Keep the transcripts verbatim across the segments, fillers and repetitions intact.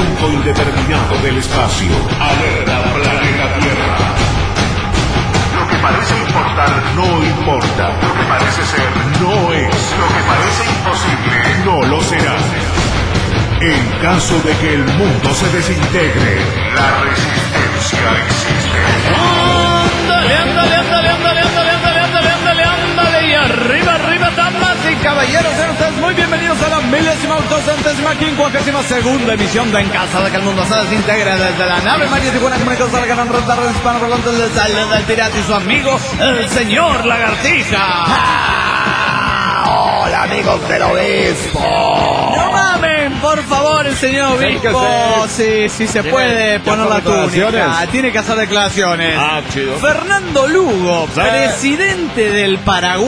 punto indeterminado del espacio. Alerta planeta Tierra. Lo que parece importar no importa. Lo que parece ser no es. Lo que parece imposible no lo será. En caso de que el mundo se desintegre, la resistencia existe. ¡Ándale, ándale, ándale, ándale, ándale, ándale, ándale, ándale, ándale! Y arriba, arriba, damas y caballeros, sean ustedes muy bienvenidos a la milésima, octocentésima, quincuagésima segunda emisión de En Casa de que el mundo se desintegre desde la nave María Tijuana, comunicados a la gran red de redes hispanoparlantes del Salón del Pirata y su amigo, el señor Lagartija. ¡Ah! ¡Hola, amigos del obispo! ¡No mamen, por favor, el señor obispo! Sí, sí se puede poner la túnica. Tiene que hacer declaraciones. Ah, chido. Fernando Lugo, sí. presidente del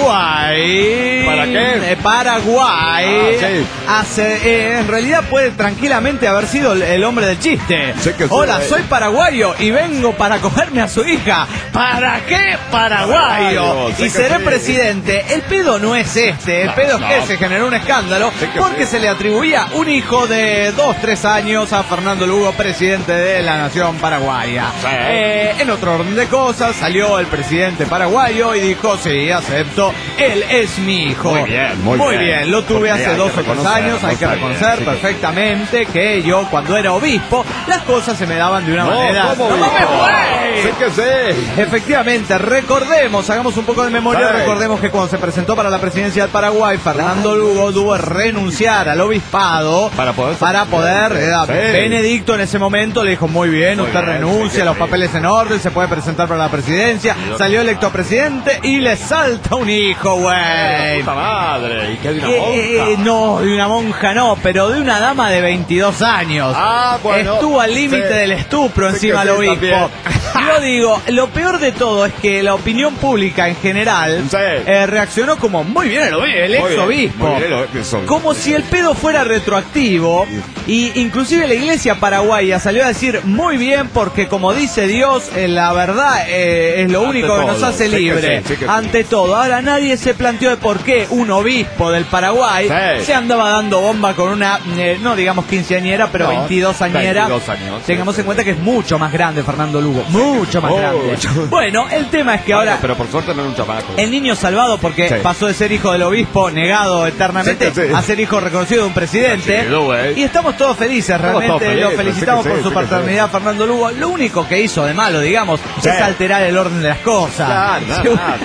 Paraguay. ¿Para qué? Eh, Paraguay. Ah, sí. Hace, eh, en realidad puede tranquilamente haber sido el, el hombre del chiste. Sí que sí, Hola, eh. soy paraguayo y vengo para cogerme a su hija. ¿Para qué paraguayo? Paraguayo, sí y que seré sí. presidente. El pedo no es este. El pedo no. es que se generó un escándalo Sí que porque sí. se le atribuía un hijo de dos, tres años a Fernando Lugo, presidente de la nación paraguaya. Sí. Eh, en otro orden de cosas, salió el presidente paraguayo y dijo, sí, acepto, él es mi hijo. Muy bien, muy bien. bien. Lo tuve Porque hace hay dos que o tres reconocer, años, hay que está reconocer bien, sí que- perfectamente que yo, cuando era obispo, las cosas se me daban de una No, manera... ¿cómo, ¡No hijo? mames, güey! Sí que sí. Efectivamente, recordemos, hagamos un poco de memoria, Sí. recordemos que cuando se presentó para la presidencia del Paraguay, Fernando Lugo tuvo que renunciar al obispado Para poder- para poder eh, Sí. Benedicto en ese momento le dijo, muy bien, Muy usted bien, renuncia, sí que los sí. papeles en orden, se puede presentar para la presidencia, salió electo presidente y le salta un hijo, güey. Puta madre. ¿Y qué de una Eh, monja? eh, no, de una monja no, pero de una dama de veintidós años. Ah, bueno. Estuvo al límite Sí. del estupro Sí encima que del sí, obispo. también. Yo digo, lo peor de todo es que la opinión pública en general Sí. eh, reaccionó como muy bien el, obi- el Muy ex bien, obispo. muy bien el ex-obispo. Como si el pedo fuera retroactivo. Y inclusive la iglesia paraguaya salió a decir muy bien porque como dice Dios, eh, la verdad eh, es lo Ante único que nos todo. hace Sí que libre. sí, sí que sí. Ante todo. Ahora nadie se planteó de por qué un obispo del Paraguay Sí. se andaba dando bomba con una, eh, no digamos quinceañera, pero No, veintidós añera. veintidós años, Tengamos sí, en cuenta que es mucho más grande Fernando Lugo. Mucho más Mucho. grande. Bueno, el tema es que Bueno, ahora... pero por suerte no era un chamaco. El niño salvado porque Sí. pasó de ser hijo del obispo negado eternamente Sí que sí. a ser hijo reconocido de un presidente. Sí, güey. Y estamos todos felices, Estamos realmente todos felices, lo felicitamos sí que por sí, su sí que paternidad, Fernando Lugo. Lo único que hizo de malo, digamos, Sí. es alterar el orden de las cosas. Claro, nada, Sí, nada,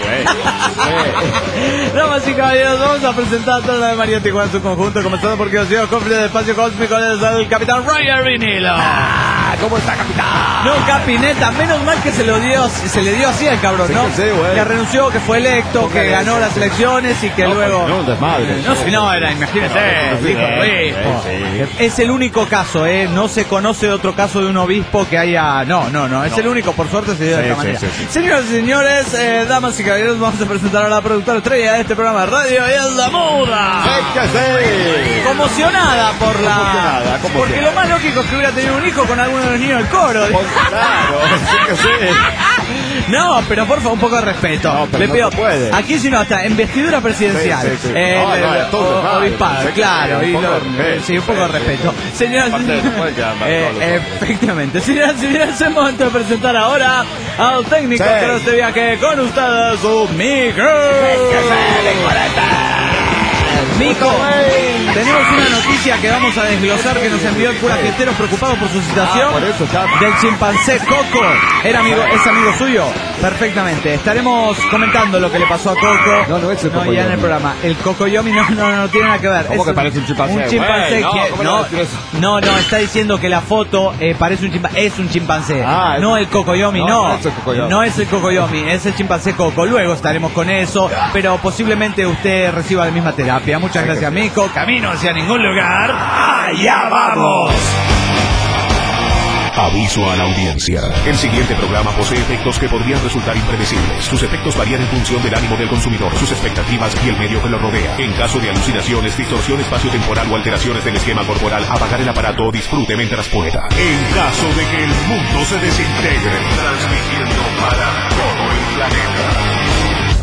güey. Damas y caballeros, vamos a presentar toda la de María Tijuana en su conjunto, comenzando porque os dio cofre del espacio cósmico del capitán Roger Vinilo. Ah, ¿cómo está, capitán? No, Capineta, menos mal que se lo dio, se le dio así al cabrón, Sí ¿no? que sí, güey. Que renunció, que fue electo, Porque que ganó sí, las sí. elecciones y que No, luego... no, un desmadre. No, si no, era, imagínate, No, no, hijo no, de obispo. sí, sí. Es el único caso, ¿eh? No se conoce otro caso de un obispo que haya... No, no, no, es No. el único, por suerte se dio de Sí, esta sí, manera. sí, sí. Señoras y señores, eh, damas y caballeros, vamos a presentar a la productora estrella de este programa de radio, y es la muda. Sí que sí. Conmocionada por la... Conmocionada, conmocionada. Porque lo más lógico es que hubiera tenido un hijo con alguno de los niños del coro. Pues claro, sí que sí. No, pero por favor, un poco de respeto. No, pero Le no pido, se puede. aquí si no, hasta investidura presidencial. Sí, sí, sí. Eh, No, el- no, el- todo, o- claro. obispado, Sí, sí, claro. sí, y un poco lo- de respeto, sí, un poco de sí, respeto. sí. Señoras, Aparte, no puede quedar mal eh, todos los hombres. efectivamente. Señoras y señores, es el momento de presentar ahora al técnico Sí. que hará este viaje con ustedes, su Mico. Mico, tenemos una noticia que vamos a desglosar que nos envió el cura Quinteros preocupado por su situación. Ah, por eso está. Del chimpancé Coco. Era amigo, es amigo suyo. Perfectamente. Estaremos comentando lo que le pasó a Coco. No, no es el No, ya Cocoyomi. en el programa. El Cocoyomi no, no, no, no tiene nada que ver. ¿Cómo Es que parece un chimpancé? Un chimpancé Güey, no, que. ¿cómo le No, vas a decir eso? no, no, está diciendo que la foto eh, parece un chimpancé. Es un chimpancé. Ah, no es- el Cocoyomi, no, no. no es el Cocoyomi. No es el Cocoyomi, es el chimpancé Coco. Luego estaremos con eso. Pero posiblemente usted reciba la misma terapia. Muchas gracias, Mico. Camino hacia ningún lugar. ¡Allá vamos! Aviso a la audiencia. El siguiente programa posee efectos que podrían resultar impredecibles. Sus efectos varían en función del ánimo del consumidor, sus expectativas y el medio que lo rodea. En caso de alucinaciones, distorsión espaciotemporal o alteraciones del esquema corporal, apagar el aparato o disfrute mientras pueda. En caso de que el mundo se desintegre, transmitiendo para todo el planeta. Y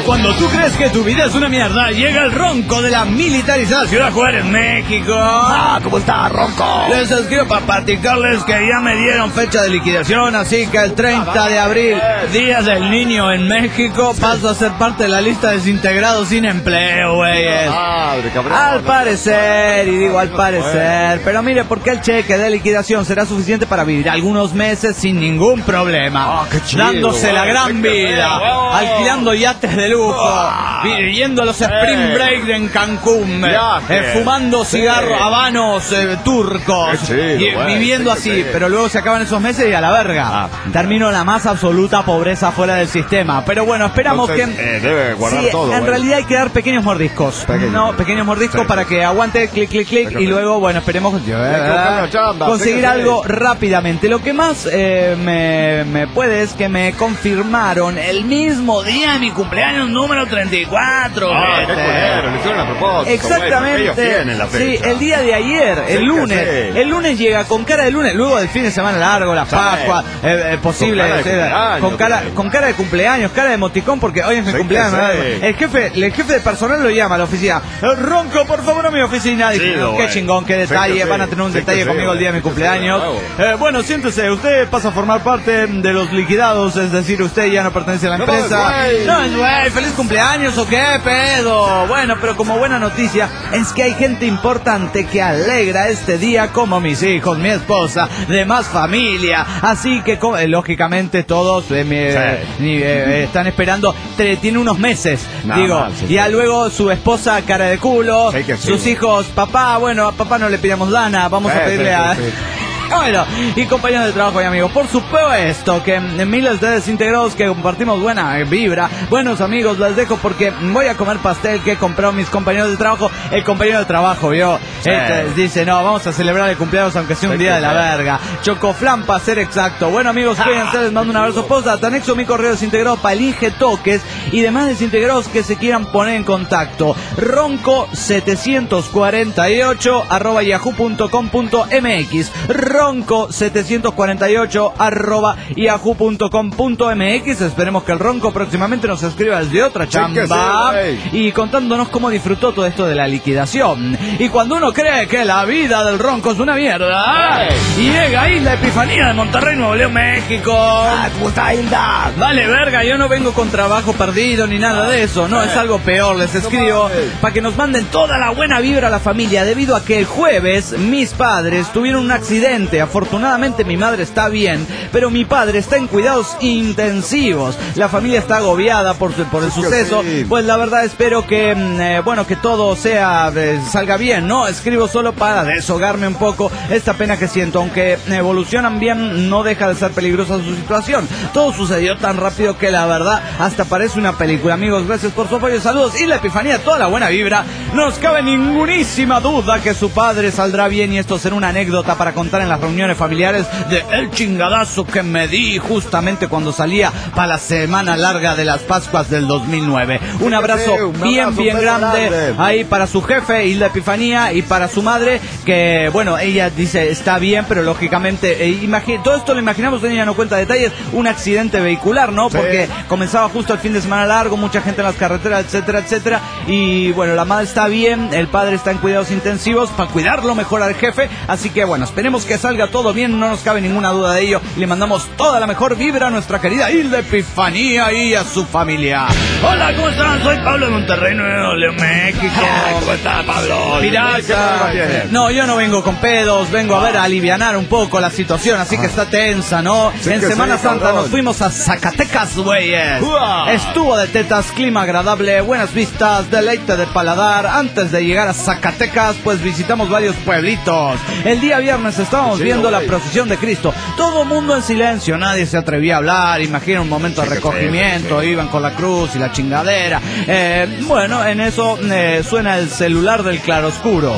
Cuando tú crees que tu vida es una mierda, llega el Ronco de la militarizada Ciudad Juárez, México. Ah, ¿cómo está, Ronco? Les escribo para platicarles que ya me dieron fecha de liquidación, así que el treinta de abril, Día del Niño en México, paso a ser parte de la lista de desintegrados sin empleo, güeyes. Madre, cabrón. Al parecer, y digo al parecer, pero mire, porque el cheque de liquidación será suficiente para vivir algunos meses sin ningún problema. Ah, qué chido, dándose la güey, gran qué vida, feo. alquilando yates de lujo, Ah. viviendo los spring break en Cancún, Viaje. eh, fumando Sí. cigarros habanos eh, turcos, Qué chido, y güey, viviendo sí, así, sí. pero luego se acaban esos meses y a la verga. Ah. Termino en la más absoluta pobreza fuera del sistema. Pero bueno, esperamos Entonces, que... eh, debe guardar Sí, todo, en güey. realidad hay que dar pequeños mordiscos. Pequeños. No, pequeños mordiscos Sí. para que aguante, clic, clic, clic, Pequeño. y luego, bueno, esperemos que buscar una chamba, conseguir sí, sí. algo rápidamente. Lo que más eh, me, me puede es que me confirmaron el mismo día de mi cumpleaños número treinta y cuatro. Ah, qué gente. culero, lo hicieron a propósito. Exactamente. Güey, porque ellos tienen la Sí, fecha. el día de ayer, el Sí, lunes. que sí. El lunes llega con cara de lunes, luego del fin de semana largo, la Sí. Pascua, eh, eh, posible, Con cara de eh, cumpleaños, con cara, güey. con cara de cumpleaños, cara de emoticón, porque hoy es mi Sí, cumpleaños. que ¿verdad? sí. El jefe, el jefe de personal lo llama a la oficina. "Eh, Ronco, por favor, a mi oficina. Sí, Dije, qué güey. chingón, qué Sí, detalle, que sí. van a tener un Sí, que detalle sí, conmigo el día de mi güey. Sí, que cumpleaños. sí, Eh, bueno, siéntese, usted pasa a formar parte de los liquidados, es decir, usted ya no pertenece a la No, empresa. güey. No, es güey, feliz cumpleaños o qué pedo. Bueno, pero como buena noticia es que hay gente importante que alegra este día, como mis hijos, mi esposa, demás familia. Así que, co- eh, lógicamente, todos eh, me- Sí. ni, eh, están esperando. Tre- tiene unos meses, Nada digo. mal, sí, ya sí. luego su esposa, cara de culo. Sí que sí, sus güey. hijos, papá, bueno, a papá no le pidamos lana, vamos Sí, a pedirle sí, a. sí, sí. Bueno, y compañeros de trabajo y amigos, por supuesto que miles de desintegrados que compartimos buena vibra, buenos amigos, les dejo porque voy a comer pastel que compraron mis compañeros de trabajo. El compañero de trabajo, vio, Sí. este, dice, no, vamos a celebrar el cumpleaños aunque sea un Sí, día de sí, la sí. verga. Chocoflan para ser exacto. Bueno amigos, cuídense, les mando un abrazo posta. Te anexo mi correo desintegrado para elige toques y demás desintegrados que se quieran poner en contacto. Ronco setecientos cuarenta y ocho arroba yahoo punto com punto mx. Ronco setecientos cuarenta y ocho arroba yahoo punto com punto mx. Esperemos que el Ronco próximamente nos escriba desde otra Sí que sí, chamba güey. y contándonos cómo disfrutó todo esto de la liquidación. Y cuando uno cree que la vida del Ronco es una mierda, llega ahí la Epifanía de Monterrey, Nuevo León, México. ¿Cómo está, Hilda? Vale, verga, yo no vengo con trabajo perdido ni nada de eso, no, es algo peor, les escribo mames. para que nos manden toda la buena vibra a la familia, debido a que el jueves mis padres tuvieron un accidente. Afortunadamente mi madre está bien, pero mi padre está en cuidados intensivos. La familia está agobiada por, por el Sí que suceso, sí. pues la verdad espero que, mm, eh, bueno, que todo sea, eh, salga bien, ¿no? Escribo solo para deshogarme un poco esta pena que siento, aunque evolucionan bien, no deja de ser peligrosa su situación. Todo sucedió tan rápido que la verdad hasta parece una película. Amigos, gracias por su apoyo, saludos y la Epifanía, toda la buena vibra. No nos cabe ningunísima duda que su padre saldrá bien y esto será una anécdota para contar en las reuniones familiares de el chingadazo que me di justamente cuando salía para la semana larga de las Pascuas del dos mil nueve. Un abrazo sí, un bien, abrazo, bien un beso grande grande. ahí para su jefe, Hilda Epifanía, y para su madre, que bueno, ella dice está bien, pero lógicamente, eh, imagi- todo esto lo imaginamos, ella no cuenta detalles, un accidente vehicular, ¿no? Sí. Porque comenzaba justo el fin de semana largo, mucha gente en las carreteras, etcétera, etcétera, y bueno, la madre está bien, el padre está en cuidados intensivos para cuidarlo mejor al jefe, así que bueno, esperemos que salga todo bien, no nos cabe ninguna duda de ello, y le mandamos toda la mejor vibra a nuestra querida Hilda Epifanía y a su familia. Hola, ¿cómo están? Soy Pablo de Monterrey, Nuevo León, México. ¿Cómo está, Pablo? Pirata. ¿Qué problema tiene? No, yo no vengo con pedos, vengo a ver, a alivianar un poco la situación, así que está tensa, ¿no? Sí en que Semana sí, Santa cabrón. nos fuimos a Zacatecas, güeyes. ¡Uah! Estuvo de tetas, clima agradable, buenas vistas, deleite de paladar. Antes de llegar a Zacatecas, pues visitamos varios pueblitos. El día viernes estábamos Sí, viendo la güey. procesión de Cristo. Todo mundo en silencio, nadie se atrevía a hablar. Imagina un momento de Sí que sí, recogimiento, sí. iban con la cruz y la chingadera. Eh, bueno, en eso eh, suena el celular del claroscuro.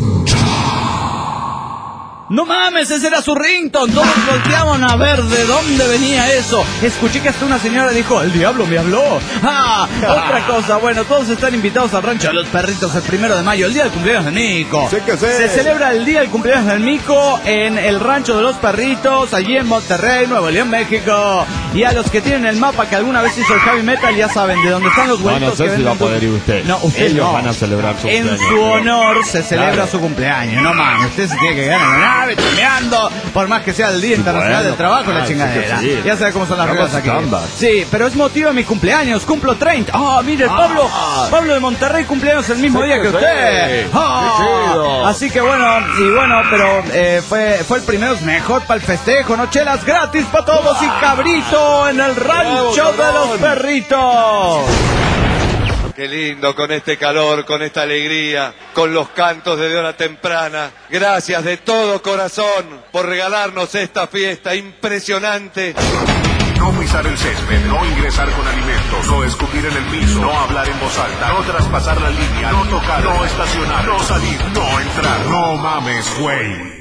No mames, ese era su ringtone. Todos volteaban a ver de dónde venía eso. Escuché que hasta una señora dijo, el diablo me habló. Ah, otra cosa, bueno, todos están invitados al rancho de los perritos el primero de mayo, el día del cumpleaños de Nico. Sí que sí. Se celebra el día del cumpleaños del Nico en el rancho de los perritos, allí en Monterrey, Nuevo León, México. Y a los que tienen el mapa que alguna vez hizo el heavy metal, ya saben de dónde están los No, huevitos. no sé que si va a venden poder ir usted. No, usted Ellos no. van a celebrar su En cumpleaños. su honor se celebra Claro. su cumpleaños. No mames, usted se tiene que quedar en la nave chumeando, por más que sea el Día Internacional bueno, del Trabajo, la ay, chingadera. sí que sí. Ya sabe cómo son las Vamos reglas aquí. chamba. Sí, pero es motivo de mi cumpleaños, cumplo treinta. Ah, mire, Ah. Pablo, Pablo de Monterrey cumpleaños el mismo Sí día que que sí. usted. Ah, Qué chido. así que bueno, y bueno, pero eh, fue, fue el primero, es mejor para el festejo, ¿no? Chelas gratis para todos y cabrito en el rancho de los perritos. Qué lindo con este calor, con esta alegría, con los cantos desde hora temprana. Gracias de todo corazón por regalarnos esta fiesta impresionante. No pisar el césped, no ingresar con alimentos, no escupir en el piso, no hablar en voz alta, no traspasar la línea, no tocar, no estacionar, no salir, no entrar. No mames, güey.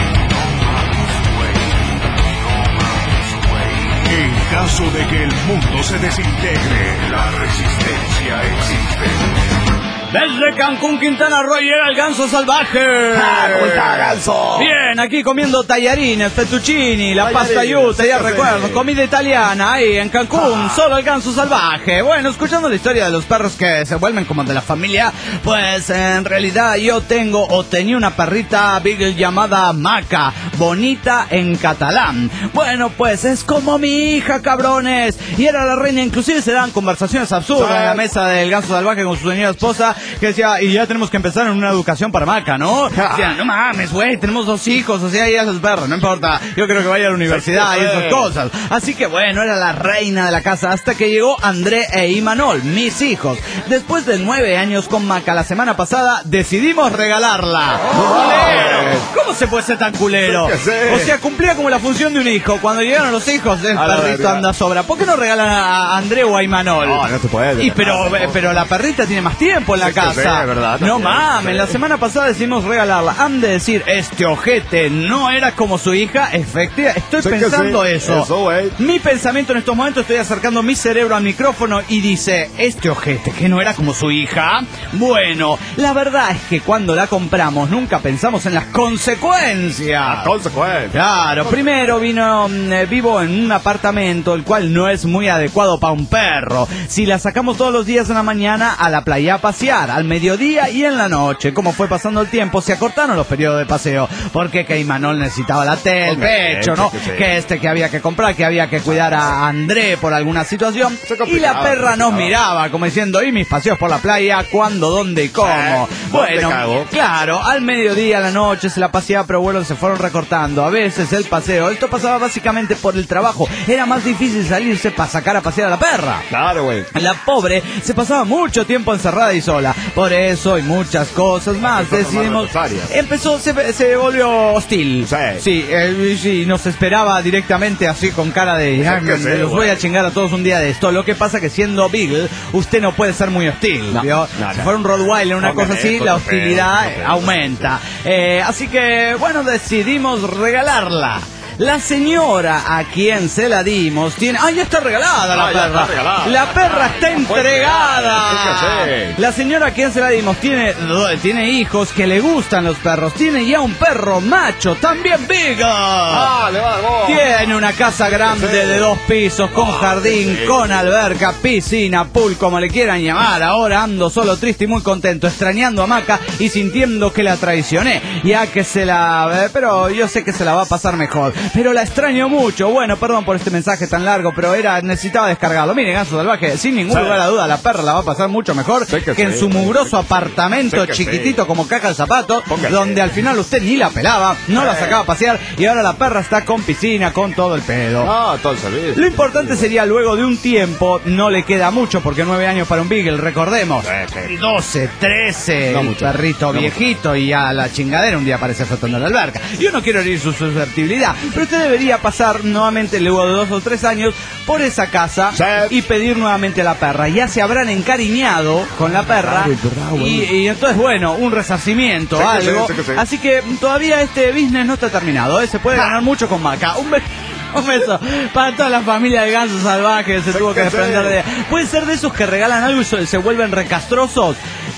En caso de que el mundo se desintegre, la resistencia existe. Desde Cancún, Quintana Roo, llega el ganso salvaje. Ah, ¿cómo está, ganso? Bien, aquí comiendo tallarines, fettuccini, la Tallarines, pasta yuta, ya sí, recuerdo, sí. comida italiana ahí en Cancún, Ah. solo el ganso salvaje. Bueno, escuchando la historia de los perros que se vuelven como de la familia, pues en realidad yo tengo o tenía una perrita beagle llamada Maca, bonita en catalán. Bueno, pues es como mi hija, cabrones. Y era la reina, inclusive se daban conversaciones absurdas Sí. en la mesa del ganso salvaje con su señora esposa, que decía, y ya tenemos que empezar en una educación para Maca, ¿no? Decía, no mames, güey, tenemos dos hijos, o sea, ya es perro, no importa, yo creo que vaya a la universidad y esas cosas. Así que bueno, era la reina de la casa hasta que llegó André e Imanol, mis hijos. Después de nueve años con Maca, la semana pasada decidimos regalarla. ¡Culero! ¿Cómo se puede ser tan culero? Sí que sí. O sea, cumplía como la función de un hijo. Cuando llegaron los hijos, el A la perrito verga. anda a sobra. ¿Por qué no regalan a André o a Imanol? No, no se puede. Y pero, pero la perrita tiene más tiempo en la Sí que casa. sí, es verdad, no también, mames, sí. la semana pasada decidimos regalarla. Han de decir, este ojete no era como su hija. Efectivamente, estoy Sí que pensando sí, eso. eso, güey. Mi pensamiento en estos momentos, estoy acercando mi cerebro al micrófono y dice, este ojete que no era como su hija. Bueno, la verdad es que cuando la compramos nunca pensamos en las consecuencias. Consecuencia. Claro, primero vino, mm, eh, vivo en un apartamento el cual no es muy adecuado para un perro. Si la sacamos todos los días en la mañana a la playa a pasear, al mediodía y en la noche, como fue pasando el tiempo, se acortaron los periodos de paseo, porque que Imanol necesitaba la tela, el Hombre, pecho, ¿no? sí que sí. Que este que había que comprar, que había que cuidar a André por alguna situación. Se Y complicaba, la perra nos complicaba. miraba como diciendo, ¿y mis paseos por la playa? ¿Cuándo, dónde y cómo? Eh, ¿dónde Bueno, cago? claro, al mediodía, a la noche se la paseaba, pero bueno, se fueron recortando. A veces el paseo, esto pasaba básicamente por el trabajo. Era más difícil salirse para sacar a pasear a la perra. Claro, güey. La pobre se pasaba mucho tiempo encerrada y sola. Por eso y muchas cosas más Empezó a tomar decidimos. represalias. Empezó, se, se volvió hostil. Sí. Sí, eh, sí, nos esperaba directamente así con cara de, Sí, "Ay, que me- sí, me los güey. voy a chingar a todos un día de esto". Lo que pasa que siendo Beagle, usted no puede ser muy hostil. No, ¿vio? no, Si no. fuera un Rottweiler, una Póngale, cosa así, con la papel, hostilidad con papel. aumenta. Eh, así que, bueno, decidimos regalarla. La señora a quien se la dimos tiene... ¡Ah, ya está regalada la Ah, ya perra! está regalada. La perra está Fue entregada. entregada, sí que sí. La señora a quien se la dimos tiene, tiene hijos que le gustan los perros. Tiene ya un perro macho, también Beagle. Ah, le va, vos. Tiene una casa grande Sí. de dos pisos, con jardín, sí. con alberca, piscina, pool, como le quieran llamar. Ahora ando solo triste y muy contento, extrañando a Maca y sintiendo que la traicioné. Ya que se la... eh, Pero yo sé que se la va a pasar mejor. Pero la extraño mucho. Bueno, perdón por este mensaje tan largo, pero era necesitaba descargarlo. Miren, Ganso Salvaje, sin ningún Sí. lugar a duda, la perra la va a pasar mucho mejor Sí que que en sí, su sí, mugroso sí. apartamento Sí que chiquitito sí. como caja de zapato, Póngale. donde al final usted ni la pelaba, no la Sí. sacaba a pasear y ahora la perra está con piscina, con todo el pedo. No, todo el servicio. Lo importante sería luego de un tiempo, no le queda mucho porque nueve años para un Beagle, recordemos. Sí, sí. doce, trece, No el mucho, perrito no viejito y a la chingadera un día aparece flotando en la alberca. Yo no quiero herir su susceptibilidad, pero usted debería pasar nuevamente luego de dos o tres años por esa casa Sí. y pedir nuevamente a la perra. Ya se habrán encariñado con la perra Ay, bravo, y, y entonces bueno, un resarcimiento, Sí que sí, algo. sí que sí. Así que todavía este business no está terminado, ¿eh? Se puede ganar mucho con Maca. Un beso. Un beso para toda la familia de Ganso Salvaje que se Sí tuvo que que sí. desprender de... Puede ser de esos que regalan algo y se se vuelven recastrosos.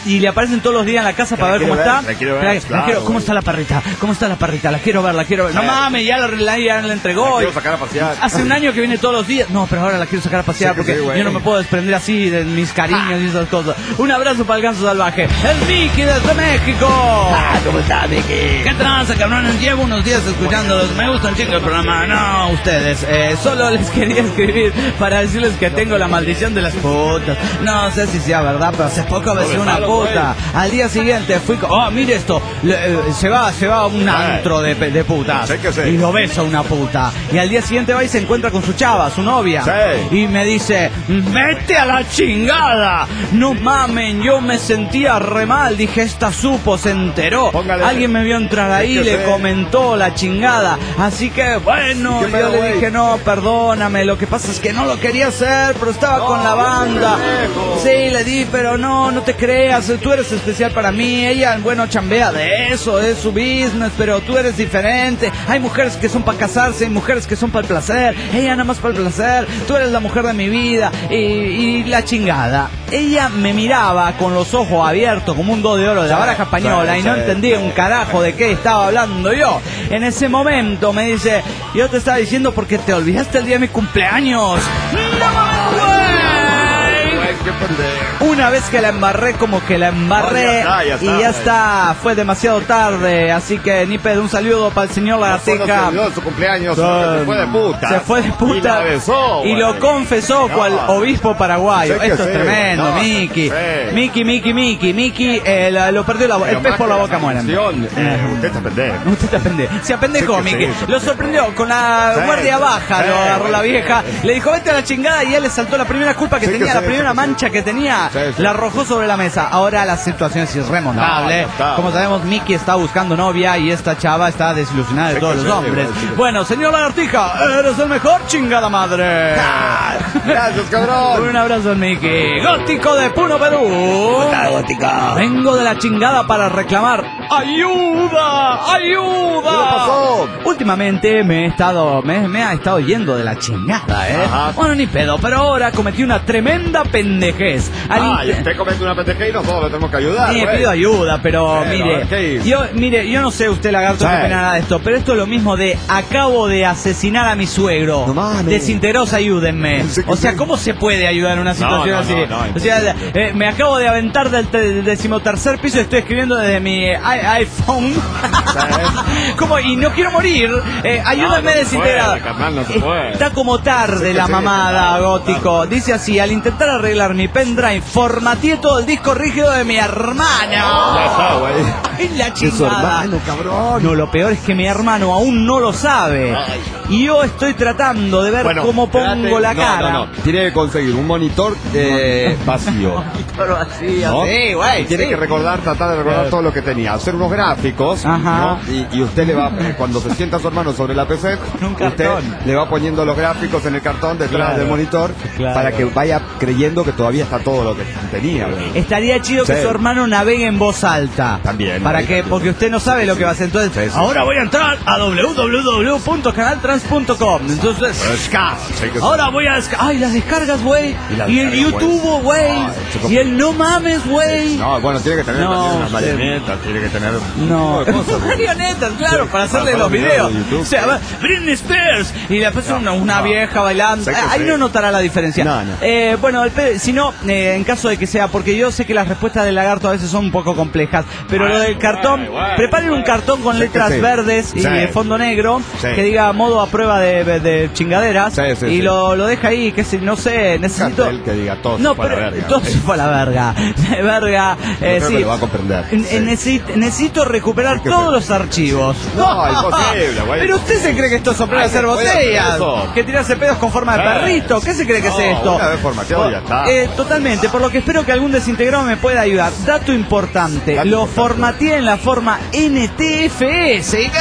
y le aparecen todos los días en la casa para ver cómo ver, está. la quiero ver, La- la claro, quiero- ¿Cómo güey. está la perrita? ¿Cómo está la perrita? La quiero ver, la quiero ver. No Sí. mames, ya la, la, ya la entregó. La quiero sacar a pasear. Hace un año que viene todos los días. No, pero ahora la quiero sacar a pasear Sí que porque sí, güey. yo no me puedo desprender así de mis cariños y esas cosas. Un abrazo para el ganso salvaje. El Mickey desde México. ¿Cómo está, Mickey? ¿Qué tranza, cabrones? Llevo unos días escuchándolos. Me gusta un chingo el programa. No, ustedes. Eh, solo les quería escribir para decirles que tengo la maldición de las putas. No sé si sea verdad, pero hace poco besé una puta. Al día siguiente fui... co- Oh, mire esto. Le- eh, se va se va a un antro de, pe- de putas. Sí que sí. Y lo besa una puta. Y al día siguiente va y se encuentra con su chava, su novia. Sí. Y me dice, vete a la chingada. No mamen, yo me sentía re mal. Dije, esta supo, se enteró. Póngale. Alguien me vio entrar ahí, Sí que le sí. comentó la chingada. Así que, bueno, ¿Y qué yo pedo, le güey? dije, no, perdóname. Lo que pasa es que no lo quería hacer, pero estaba No, con la banda. pendejo. Sí, le di, pero no, no te creas. Tú eres especial para mí. Ella, bueno, chambea de eso, es su business, pero tú eres diferente. Hay mujeres que son para casarse, hay mujeres que son para el placer. Ella nada más para el placer. Tú eres la mujer de mi vida. Y, y la chingada. Ella me miraba con los ojos abiertos como un do de oro de la baraja española sí, y no sí. entendía un carajo de qué estaba hablando yo. En ese momento me dice, yo te estaba diciendo porque te olvidaste el día de mi cumpleaños. ¡No mames, güey! Güey, qué pendejo. Una vez que la embarré, como que la embarré No, ya está, ya está, y ya ya está, fue demasiado tarde, así que ni pedo, un saludo para el señor Solo se Lagartija. olvidó de su cumpleaños, Sí. se fue de puta. Se fue de puta Y la besó, y güey. lo confesó No. cual obispo paraguayo. Sí que Esto es sí. tremendo, No, Miki. sí. Miki, Miki, Miki, Miki, eh, la- lo perdió la boca. El Pero pez por más la que boca muere. maldición, eh, usted está pendejo. Usted te apende. Se apendejó, Sí que sí, Miki. se Lo sorprendió con la Sí, guardia sí, baja, sí, lo agarró la sí, vieja. sí. Le dijo, vete a la chingada y él le saltó la primera culpa que Sí que tenía, sí, la primera sí que sí. mancha que tenía. Sí, sí. La arrojó sobre la mesa. Ahora la situación es irremontable. No, ya está. Como sabemos, Miki está buscando novia y esta chava está desilusionada de Sí todos que los sí, hombres. sí que sí. Bueno, señor Lagartija, eres el mejor, chingada madre. Gracias, cabrón. Un abrazo al Miki. Gótico de Puno, Perú. Vengo de la chingada para reclamar ayuda, ayuda. ¿Qué le pasó? Últimamente me he estado, me, me ha estado yendo de la chingada, ¿eh? Ajá. Bueno, ni pedo, pero ahora cometí una tremenda pendejez. Al Ah, y int- usted comete una pendeja y nosotros le tenemos que ayudar, Sí, güey. pido ayuda, pero Pero, mire, ¿qué hizo? yo, mire, yo no sé usted, lagarto, Sí. qué opina nada de esto, pero esto es lo mismo de acabo de asesinar a mi suegro. No mames. Desintegrados, ayúdenme. Sí que O sea, sí. ¿cómo se puede ayudar en una situación no, así? no, no, o sea, imposible. eh, me acabo de aventar del, te- del decimotercer piso y estoy escribiendo desde mi i- iPhone. Como, y no quiero morir. Eh, ayúdenme no se desintegrado. puede, carnal, no se puede. Está como tarde Sí que la sí, mamada, claro, gótico. claro. Dice así, al intentar arreglar mi pendrive, formateé todo el disco rígido de mi hermana. Ya está, güey. En la Es su chingada. hermano, cabrón. No, lo peor es que mi hermano aún no lo sabe. Ay. Y yo estoy tratando de ver Bueno, cómo pongo espérate. la No, cara. No, no, tiene que conseguir un monitor eh, vacío. Pero así, ¿no? así, güey. Y tiene sí. que recordar, tratar de recordar todo lo que tenía. Hacer unos gráficos, Ajá. ¿no? Y, y usted le va, eh, cuando se sienta su hermano sobre la P C, Un usted cartón. le va poniendo los gráficos en el cartón detrás Claro, del monitor claro. para que vaya creyendo que todavía está todo lo que tenía, güey. Estaría chido que Sí. su hermano navegue en voz alta. También, Para ahí que, también. porque usted no sabe lo que va a hacer. Entonces, Sí, sí. ahora voy a entrar a doble u doble u doble u punto canal trans punto com. Entonces, Ska, sí que sí. ahora voy a descargar. Ay, las descargas, güey. Y las Y el descargas, YouTube, güey. Ay, chico. Y el no mames, güey. No, bueno, tiene que tener No, también unas sí. marionetas, tiene que tener No, un tipo de cosas, güey. marionetas, claro, Sí, para hacerle para los hacer videos. videos de YouTube. O sea, va, Britney Spears y después No, una, una no. vieja bailando. Sé que Ahí sí. no notará la diferencia. No, no. Eh, bueno, el pe- si no, eh, en caso de que sea, porque yo sé que las respuestas del lagarto a veces son un poco complejas, pero lo del cartón, güey, preparen un cartón con Sé que letras sí. verdes y Sí. de fondo negro Sí. que diga modo a prueba de, de- de chingaderas Sí, sí, y sí. Lo, lo deja ahí, que si no sé, necesito. cartel que diga todo se no, fue a la pero verga. todo se fue a la verga. verga, eh, creo que sí. lo va a comprender. N- Sí. necesito, necesito recuperar que todos sí. los archivos. No, imposible, güey. Pero usted se cree que esto es soplar Ay, hacer se puede botellas, hacer eso. que tirarse pedos con forma de Sí. perrito. ¿Qué se cree que No, es esto? una vez formateado ya está. Eh, totalmente, por lo que espero que algún desintegrado me pueda ayudar. Dato importante, Dato lo importante. formateé en la forma N T F S. ¿Y qué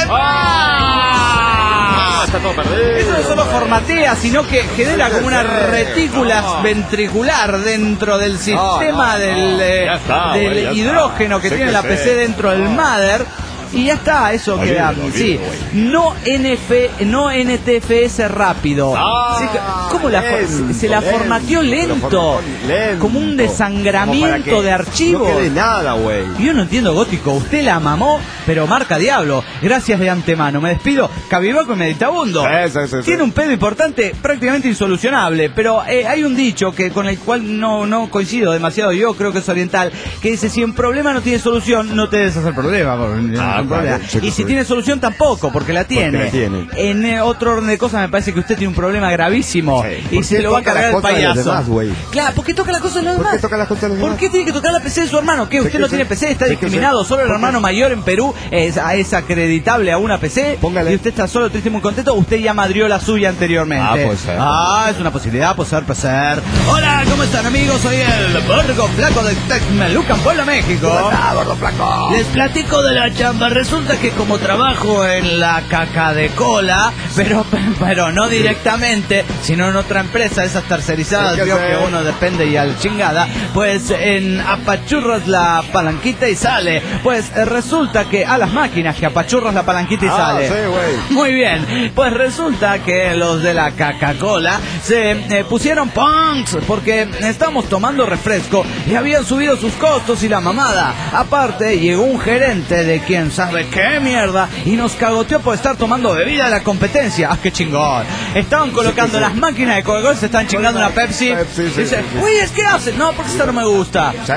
Ah, está todo perdido. Eso no solo formatea, sino que genera Sí, como una sí, retícula no. ventricular dentro del sistema no, del, no. eh, Ya está, del güey, ya está. hidrógeno que Sí tiene que la sí. P C dentro del No. mother. Y ya está, eso queda. Sí, no N F, no N T F S rápido. Ah, sí, ¿Cómo la lento, se la lento, formateó lento? formateó lento. Como un desangramiento Como de archivos. No quede nada, güey. Yo no entiendo, Gótico, usted la mamó, pero marca diablo. Gracias de antemano, me despido. Cabibaco y meditabundo. Sí, sí, sí, Tiene sí. un pedo importante, prácticamente insolucionable, pero eh, hay un dicho que con el cual no, no coincido demasiado, yo creo que es oriental, que dice: si un problema no tiene solución, no te des hacer problema. Porque no Ah, hay problema. claro, sí, Y sí. si tiene solución, tampoco, porque la tiene. Porque la tiene. En eh, otro orden de cosas, me parece que usted tiene un problema gravísimo Sí. y ¿Por se qué lo va a toca cargar las el cosas de los payaso. demás, güey? Claro, ¿por qué toca las cosas de los ¿Por demás? qué toca las cosas de los ¿Por demás? qué tiene que tocar la P C de su hermano? ¿Qué? Sí, ¿Usted que no sí. tiene P C? ¿Está Sí, que discriminado? sí. ¿Solo el ¿Por qué? hermano mayor en Perú es, es acreditable a una P C? Póngale. ¿Y usted está solo, triste y muy contento? ¿Usted ya madrió la suya anteriormente? Ah, puede ser. Ah, es una posibilidad, puede ser, puede ser. Hola, ¿cómo están, amigos? Soy el Borgo Flaco de Texmelucan, Puebla, México. ¿Cómo está, gordo flaco? Les platico de la chamba. Resulta que como trabajo en la caca de cola, pero, pero no directamente, sino en otra empresa, esas tercerizadas, ¿Qué vio hace? que uno depende y al chingada, pues en apachurras la palanquita y sale. Pues eh, resulta que a las máquinas que apachurras la palanquita y Ah, sale. sí, güey. Muy bien, pues resulta que los de la Coca-Cola se eh, pusieron punks porque estábamos tomando refresco y habían subido sus costos y la mamada. Aparte, llegó un gerente de quién sabe qué mierda y nos cagoteó por estar tomando bebida de la competencia. ¡Ah, qué chingón! Estaban colocando sí, sí. las máquinas de Coca-Cola, se estaban chingando una Pepsi. Pepsi, sí, Dice, sí, sí. uy, ¿es que hacen? No, porque esta no me gusta. Sí.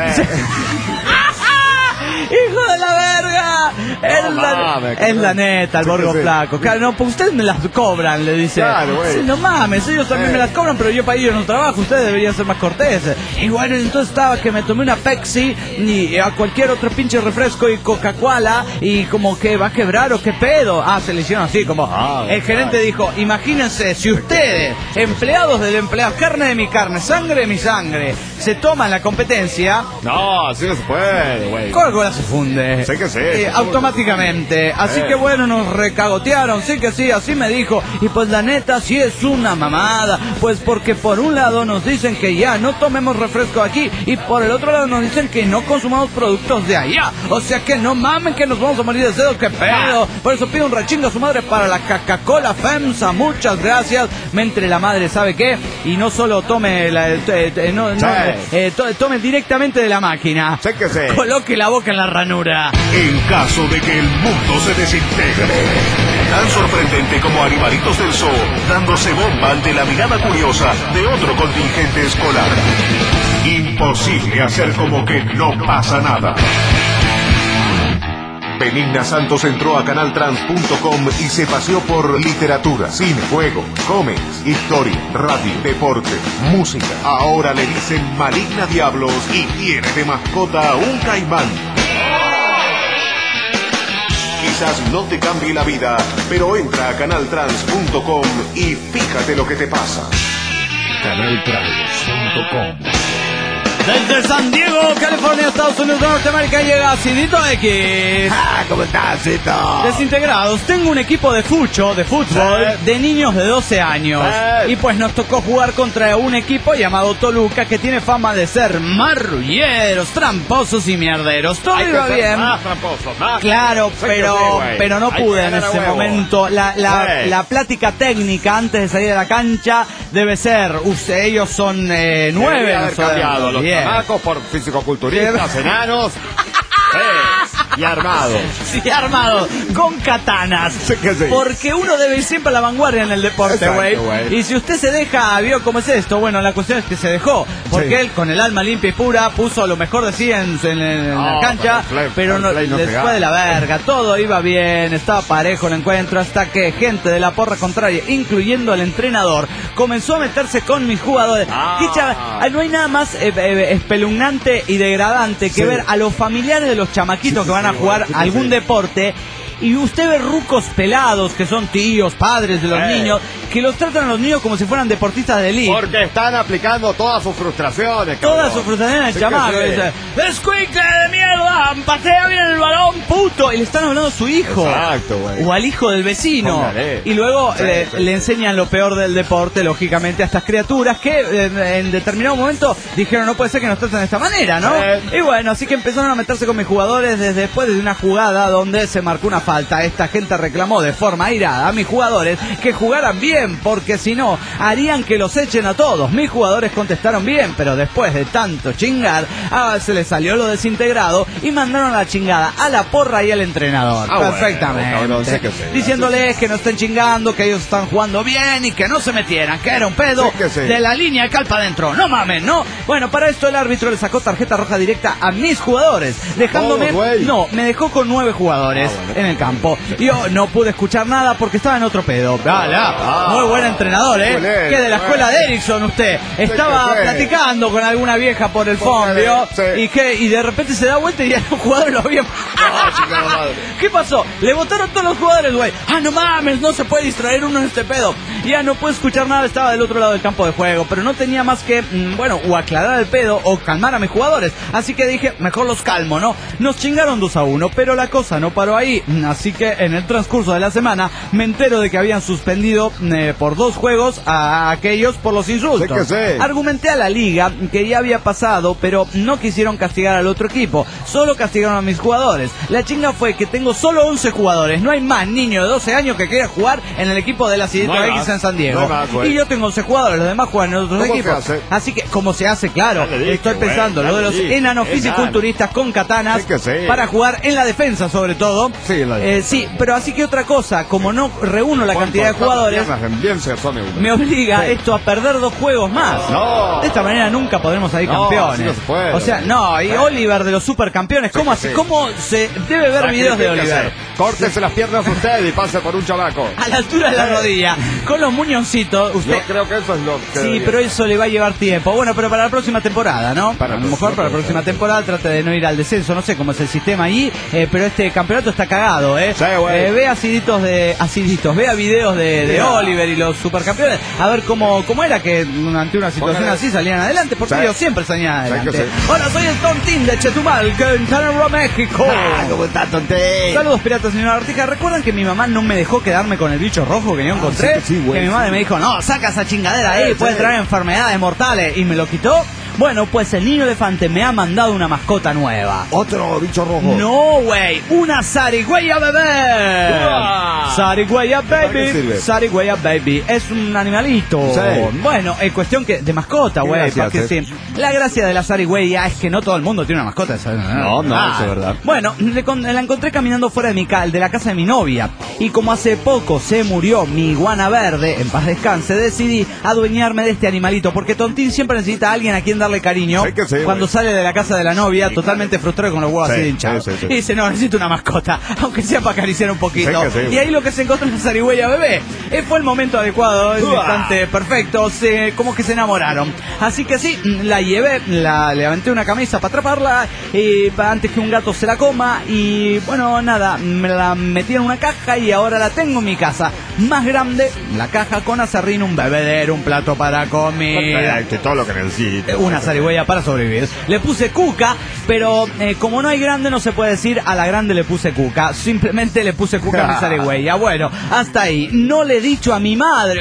¡Hijo de la verga! Es, No la, mames, es la claro. neta, el Sí, Borgo sí. Flaco. Claro, no, pues ustedes me las cobran, le dice. Claro, güey. Sí, no mames, ellos también Eh. me las cobran, pero yo para ellos no trabajo, ustedes deberían ser más corteses. Y bueno, entonces estaba que me tomé una Pepsi y a cualquier otro pinche refresco y Coca-Cola y como que va a quebrar o qué pedo. Ah, se le hicieron así, como Ah, el gerente claro. dijo, imagínense, si ustedes, empleados del empleado, carne de mi carne, sangre de mi sangre, se toman la competencia, No, así no se puede, güey. Coca-Cola se funde. Sí que sí. Eh, automáticamente. Así Eh. que bueno, nos recagotearon. Sí que sí, así me dijo. Y pues la neta, sí es una mamada. Pues porque por un lado nos dicen que ya no tomemos refresco aquí. Y por el otro lado nos dicen que no consumamos productos de allá. O sea que no mamen que nos vamos a morir de sed. ¿Qué pedo? Por eso pido un rechingo a su madre para la Coca-Cola FEMSA. Muchas gracias. Me entre la madre, ¿sabe qué? Y no solo tome la, eh, eh, no, no, Sí. eh, to- tome directamente de la máquina. Sí que sí. Coloque la boca en la ranura. En caso de que el mundo se desintegre. Tan sorprendente como animalitos del zoo, dándose bomba ante la mirada curiosa de otro contingente escolar. Imposible hacer como que no pasa nada. Benigna Santos entró a canal trans punto com y se paseó por literatura, cine, juegos, cómics, historia, radio, deporte, música. Ahora le dicen Maligna Diablos y tiene de mascota a un caimán. Quizás no te cambie la vida, pero entra a canal trans punto com y fíjate lo que te pasa. canal trans punto com. Desde San Diego, California, Estados Unidos de Norteamérica, llega Cidito X. Ah, ¿cómo estás, Cito? Desintegrados, tengo un equipo de fucho, de fútbol, Sí. de niños de doce años. Sí. Y pues nos tocó jugar contra un equipo llamado Toluca que tiene fama de ser marrulleros, tramposos y mierderos. Todo Hay que iba ser bien. más tramposo, más. Claro, Sí que pero, sí, güey. pero no Hay pude que en ganar a ese huevo. momento. La, la, Sí. la plática técnica antes de salir a la cancha debe ser, usted, ellos son eh, nueve. Debería haber nosotros cambiado los diez. chamacos por fisicoculturistas, enanos sí, y armados. Sí, armados, con katanas. Sí que sí. Porque uno debe ir siempre a la vanguardia en el deporte, Exacto, güey. güey. Y si usted se deja, vio cómo es esto. Bueno, la cuestión es que se dejó. Porque Sí. él, con el alma limpia y pura, puso lo mejor de sí en, en- en la No, cancha. pero el play- Pero el no, play no les pegaba. fue de la verga. Todo iba bien, estaba parejo el encuentro. Hasta que gente de la porra contraria, incluyendo al entrenador, comenzó a meterse con mis jugadores. Ah. Qué chava- ah, no hay nada más eh, eh, espeluznante y degradante que Sí. ver a los familiares de los chamaquitos Sí, que van a sí, jugar sí, sí. algún deporte y usted ve rucos pelados que son tíos, padres de los Eh. niños que los tratan a los niños como si fueran deportistas de elite. Porque están aplicando todas sus frustraciones, cabrón. Todas sus frustraciones al chamaco. Sí. Dice, ¡escuincle de mierda! ¡Patea bien el balón, puto! Y le están hablando a su hijo. Exacto, güey. O al hijo del vecino. Póngale. Y luego Sí, le, sí, le sí. enseñan lo peor del deporte, lógicamente, a estas criaturas que eh, en determinado momento dijeron, no puede ser que nos traten de esta manera, ¿no? Sí. Y bueno, así que empezaron a meterse con mis jugadores desde después de una jugada donde se marcó una falta. Esta gente reclamó de forma airada a mis jugadores que jugaran bien, porque si no, harían que los echen a todos. Mis jugadores contestaron bien, pero después de tanto chingar, ah, se les salió lo desintegrado y mandaron a la chingada a la porra y al entrenador. Ah, Perfectamente. bueno, cabrón, sí que sí. Diciéndoles que no estén chingando, que ellos están jugando bien y que no se metieran, que era un pedo Sí que sí. de la línea de calpa adentro. No mames, ¿no? Bueno, para esto el árbitro le sacó tarjeta roja directa a mis jugadores, dejándome... Todos, güey. no, me dejó con nueve jugadores Ah, bueno. en el campo. Yo no pude escuchar nada porque estaba en otro pedo. Dala, Ah. muy buen entrenador, ¿eh? Muy bien, Que de la bueno. escuela de Ericsson usted. Estaba que sí. platicando con alguna vieja por el Póngale, fondo sí. y que y de repente se da vuelta y ya los jugadores lo habían... No, chingada madre. ¿Qué pasó? Le votaron todos los jugadores, güey. Ah, no mames, no se puede distraer uno en este pedo. Ya no puedo escuchar nada, estaba del otro lado del campo de juego. Pero no tenía más que, mm, bueno, o aclarar el pedo o calmar a mis jugadores. Así que dije, mejor los calmo, ¿no? Nos chingaron dos a uno, pero la cosa no paró ahí. Así que en el transcurso de la semana me entero de que habían suspendido eh, por dos juegos a aquellos por los insultos. Sí que sí. Argumenté a la liga que ya había pasado, pero no quisieron castigar al otro equipo. Solo castigaron a mis jugadores. La chinga fue que tengo solo once jugadores. No hay más niño de doce años que quiera jugar en el equipo de la Cidito No hay X más. en San Diego. No hay más, güey. Y yo tengo once jugadores, los demás juegan en otros ¿Cómo equipos. se hace? Así que, como se hace, claro. Ya le dije, Estoy güey, pensando, ya lo de le los dije. enanos Enano. fisiculturistas con katanas Sí que sí. para jugar en la defensa, sobre todo. Sí, en la Eh, sí, pero así que otra cosa, como no reúno la cantidad de jugadores, Bien se asome uno. me obliga Sí. esto a perder dos juegos más. No. De esta manera nunca podremos salir No, campeones. así no se puede. O sea, no, y Oliver de los supercampeones, ¿cómo, Sí, así, sí. ¿cómo se debe ver videos de ¿Qué hay que Oliver? hacer? Córtese las piernas usted y pase por un chamaco. A la altura de la rodilla, con los muñoncitos, usted... Yo creo que eso es lo que Sí, debería pero ser. eso le va a llevar tiempo. Bueno, pero para la próxima temporada, ¿no? Para a la lo mejor próxima para la próxima temporada trate de no ir al descenso. No sé cómo es el sistema allí, eh, pero este campeonato está cagado, ¿eh? Sí, güey. eh ve aciditos de... Aciditos, vea videos de, de Mira. Oliver y los supercampeones. A ver cómo, cómo era que ante una situación Póngale. así salían adelante, porque Sí. ellos siempre salían Sí, que adelante. sí. Hola, soy el Tontín de Chetumal, que en Tanaro, México. Ah, ¿cómo está, Tontín? Saludos, piratas, señora Artija. ¿Recuerdan que mi mamá no me dejó quedarme con el bicho rojo que yo encontré? sí que sí, güey, que mi madre sí. me dijo, no, saca esa chingadera ahí, Sí, puede sí. traer enfermedades mortales. Y me lo quitó. Bueno, pues el niño elefante me ha mandado una mascota nueva. Otro bicho rojo. No, güey, una zarigüeya bebé. Uah. Zarigüeya ¿Para qué baby. sirve? Zarigüeya baby. Es un animalito. Sí. Bueno, es cuestión que de mascota, Qué güey. gracia, Porque sí. sí. La gracia de la zarigüeya es que no todo el mundo tiene una mascota. ¿sabes? No, no, Ah. eso es verdad. Bueno, le con- la encontré caminando fuera de, mi ca- de la casa de mi novia. Y como hace poco se murió mi iguana verde, en paz descanse, decidí adueñarme de este animalito. Porque Tontín siempre necesita a alguien a quien darle cariño. Sí que sí, cuando güey. sale de la casa de la novia, Sí, totalmente claro. frustrado con los huevos Sí, así de hinchados. sí, sí, sí. Y dice, no, necesito una mascota. Aunque sea para acariciar un poquito. Sí que sí, y güey. ahí lo que se encontró en la zarigüeya bebé. Eh, fue el momento adecuado, el Uah. instante perfecto. Se, como que se enamoraron. Así que sí, la llevé, la levanté una camisa para atraparla. Y pa- antes que un gato se la coma. Y bueno, nada, me la metí en una caja y ahora la tengo en mi casa. Más grande, la caja con acerrín, un bebedero, un plato para comer. Que todo lo que necesito. Eh, Una zarigüeya para sobrevivir. Le puse Cuca, pero eh, como no hay grande no se puede decir a la grande le puse Cuca. Simplemente le puse Cuca a mi zarigüeya. Bueno, hasta ahí. No le he dicho a mi madre.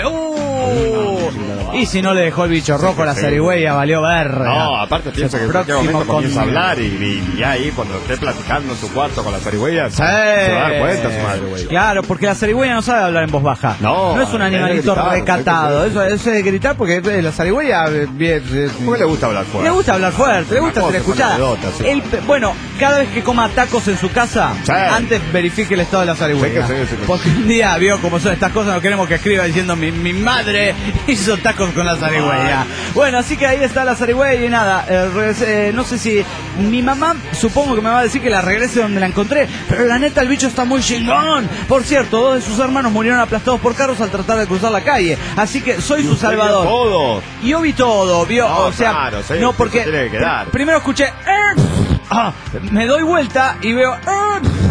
¡Uh! Y si no le dejó el bicho rojo a la sí. zarigüeya, valió ver. No, aparte piensa que en cualquier próximo momento comienza a con- hablar y, y, y ahí cuando esté platicando en su cuarto con la zarigüeya Sí. se va a dar cuenta su madre, güey. Claro, porque la zarigüeya no sabe hablar en voz baja. No, no es un es de animalito gritar, recatado. es Eso, eso es de gritar porque eh, la zarigüeya eh, bien, eh, ¿Cómo le gusta hablar fuerte? le gusta hablar fuerte, le gusta Una ser cosa, escuchada. una anécdota, sí. El pe- bueno, cada vez que coma tacos en su casa, Sí. antes verifique el estado de la zarigüeya. Sí que sí, sí que sí. Porque un día vio cómo son estas cosas, no queremos que escriba diciendo mi, mi madre hizo tacos con la zarigüeya. Bueno, así que ahí está la zarigüeya y nada, eh, regresé, eh, no sé si mi mamá supongo que me va a decir que la regrese donde la encontré, pero la neta el bicho está muy chingón. Por cierto, dos de sus hermanos murieron aplastados por carros al tratar de cruzar la calle, así que soy su Usted vio salvador. todo. Y yo vi todo, vio, No, o sea, claro, sí, no eso porque tiene que quedar. pr- primero escuché, "Eh", ah, me doy vuelta y veo, "Eh",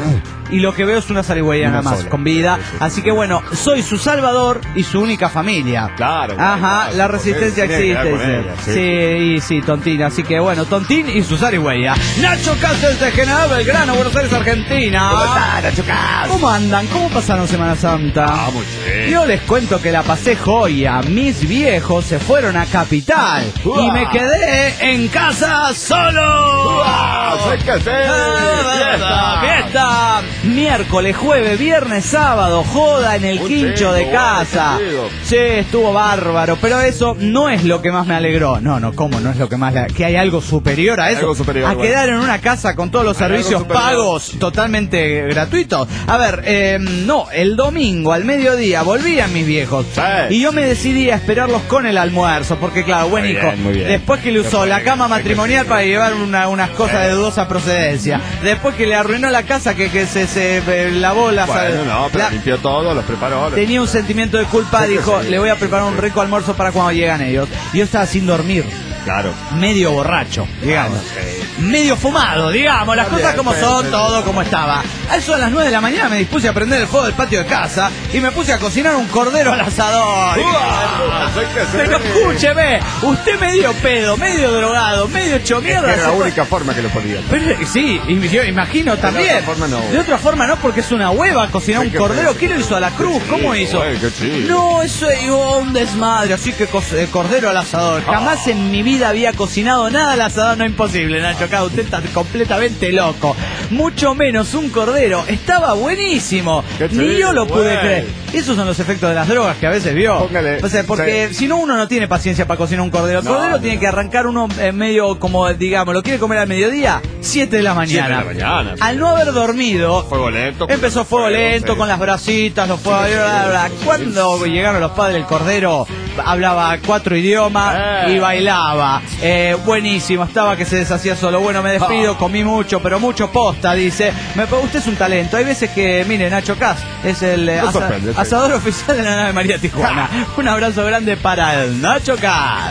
y lo que veo es una zarigüeya nada más, sola. con vida. Sí, sí, sí. Así que bueno, soy su salvador y su única familia. Claro. Ajá, claro, la resistencia tiene que existe. quedar con dice. ella, sí. Sí, y sí, Tontín. Así que bueno, Tontín y su zarigüeya. Nacho Cáceres de General Belgrano, Buenos Aires, Argentina. ¿Cómo está, Nacho Cas? ¿Cómo andan? ¿Cómo pasaron Semana Santa? Ah, muy bien. Yo les cuento que la pasé joya. Mis viejos se fueron a Capital y Uah. me quedé en casa solo. ¡Wow! ¡Hay que hacer fiesta! Fiesta. Miércoles, jueves, viernes, sábado, joda en el Un quincho de chingo, casa. guay, qué chido. Sí, estuvo bárbaro, pero eso no es lo que más me alegró. No, no, ¿cómo no es lo que más le... Que hay algo superior a eso. Algo superior, a bueno. quedar en una casa con todos los Hay algo servicios superior. pagos, totalmente gratuitos. A ver, eh, no, el domingo al mediodía volvían mis viejos. Sí. Y yo me decidí a esperarlos con el almuerzo, porque claro, buen Muy hijo, bien, muy bien. después que le usó Después la que- cama hay que matrimonial sí. para llevar una- unas cosas de dudosa procedencia, después que le arruinó la casa, que, que se, se eh, lavó la... Bueno, no, pero la- limpió todo, los preparó. tenía un sentimiento de culpa, Sí, dijo, sí. le voy a preparar un rico almuerzo para cuando llegan ellos. Y yo estaba sin dormir, Claro. medio borracho, digamos. Medio fumado, digamos, las Está cosas bien, como está son, bien, todo está bien. como estaba. A eso a las nueve de la mañana me dispuse a prender el fuego del patio de casa y me puse a cocinar un cordero al asador. ¡Uah! Hay que hacer- Pero escúcheme, usted medio pedo, medio drogado, medio hecho mierda. Era la se fue- única forma que lo podía. Pero, sí, y yo imagino también. otra forma no. De otra forma no, porque es una hueva cocinar Sí, un qué cordero. feo. ¿Qué lo hizo a la cruz? Qué ¿Cómo chido, hizo? güey, qué chido. No, eso es oh, un desmadre. Así que co- eh, cordero al asador. Jamás en mi vida había cocinado nada al asador. No, imposible, Nacho. Acá usted está completamente loco. Mucho menos un cordero. Estaba buenísimo. Qué Ni chido, yo lo pude güey. creer. Esos son los efectos de las drogas que a veces vio. Póngale. O sea, porque Sí. si no, uno no tiene paciencia para cocinar un cordero. El No, cordero no, tiene no. que arrancar uno eh, medio como, digamos, lo quiere comer al mediodía, siete de la mañana. Siete de la mañana, sí. Al no haber dormido, Fuego lento. empezó fuego lento sí. con las brasitas, los fuegos. Bla, bla, bla. Cuando llegaron los padres, el cordero hablaba cuatro idiomas Eh. y bailaba. Eh, buenísimo, estaba que se deshacía solo. Bueno, me despido, Ah. comí mucho, pero mucho posta, dice. Me, usted es un talento. Hay veces que, mire, Nacho Cas es el eh, No asa- sorprende, sí. asador oficial de la nave María Tijuana. Un abrazo grande para el Nacho Cas.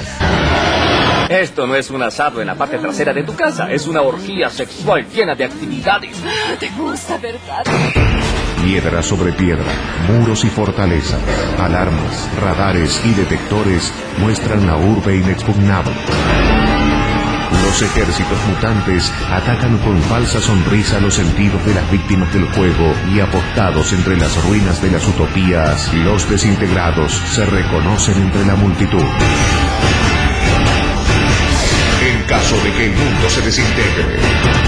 Esto no es un asado en la parte trasera de tu casa, es una orgía sexual llena de actividades. ¿Te gusta, verdad? Piedra sobre piedra, muros y fortalezas, alarmas, radares y detectores muestran la urbe inexpugnable. Los ejércitos mutantes atacan con falsa sonrisa los sentidos de las víctimas del juego y apostados entre las ruinas de las utopías, los desintegrados se reconocen entre la multitud. En caso de que el mundo se desintegre,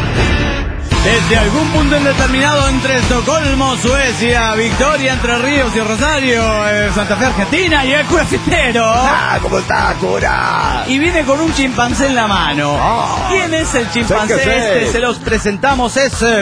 Desde algún punto indeterminado entre Estocolmo, Suecia, Victoria, Entre Ríos y Rosario, eh, Santa Fe, Argentina y el curacitero. ¡Ah, cómo está, cura! Y viene con un chimpancé en la mano. Ah. ¿Quién es el chimpancé? Sé que sé. Este se los presentamos, es eh,